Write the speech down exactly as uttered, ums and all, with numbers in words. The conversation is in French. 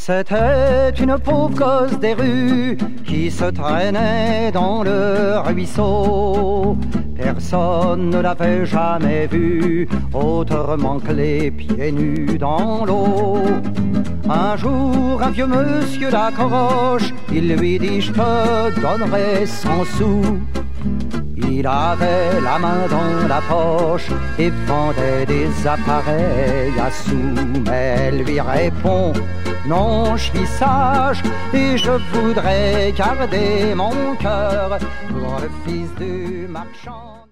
C'était une pauvre gosse des rues qui se traînait dans le ruisseau. Personne ne l'avait jamais vue autrement que les pieds nus dans l'eau. Un jour, un vieux monsieur l'accroche, il lui dit: je te donnerai cent sous. Il avait la main dans la poche et vendait des appareils à sous. Mais elle lui répond: non, je suis sage et je voudrais garder mon cœur pour le fils du marchand.